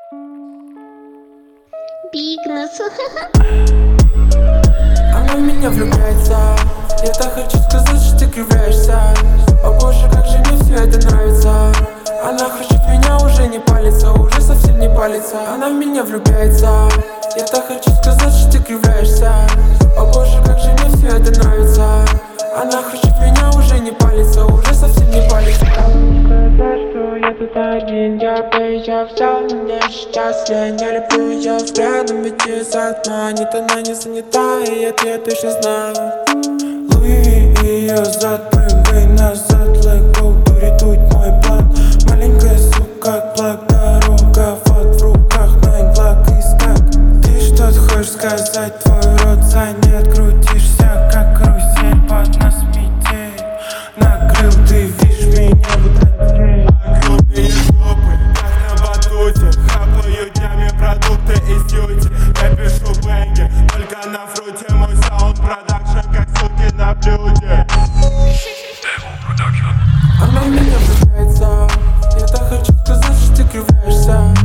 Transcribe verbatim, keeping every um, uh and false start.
Бигнес. Она в меня влюбляется. Я так хочу сказать, что ты кривляешься. О боже, как же мне все это нравится. Она хочет меня, уже не палится, уже совсем не палится. Она в меня влюбляется. Я так хочу сказать, что ты кривляешься. О боже, как же мне все это нравится. Она хочет меня, уже не палится, уже совсем не палится. Сказать, что я тут один, я приезжал, взял меня сейчас. Я не люблю ее взглядом, ведь из окна нет, она не занята, и это я точно знаю. Луи и ее зад, прыгай назад, let go, дуритуй мой план. Маленькая сука, плак, дорога, вот в руках найн, блак и скак. Ты что-то хочешь сказать, твой рот занят, крутишься, как карусель, под нас метель. Накрыл, ты видишь меня в отель. Накрыл меня жопой, как на батуте. Хапаю днями продукты из тюти. Я пишу бэнги, только на фруте. Мой саунд продакшн, как суки на блюде. Она в меня влюбляется. Я так хочу сказать, что ты кривляешься.